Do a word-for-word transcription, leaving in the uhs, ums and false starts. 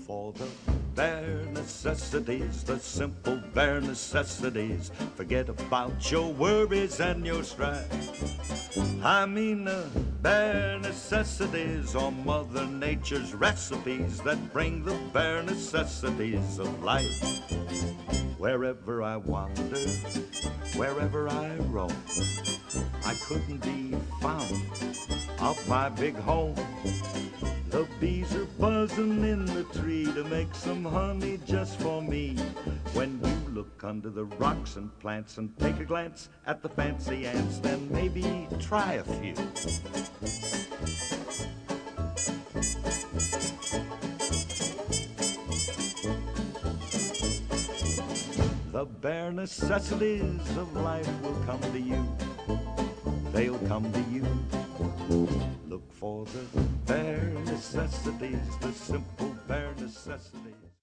for the bare necessities, the simple bare necessities. Forget about your worries and your strife. I mean the bare necessities are Mother Nature's recipes that bring the bare necessities of life. Wherever I wander, wherever I roam, I couldn't be found off my big home. The bees are buzzing in the tree to make some honey just for me. When you look under the rocks and plants and take a glance at the fancy ants, then maybe try a few. The bare necessities of life will come to you. They'll come to you. Look for the bare necessities, the simple bare necessities.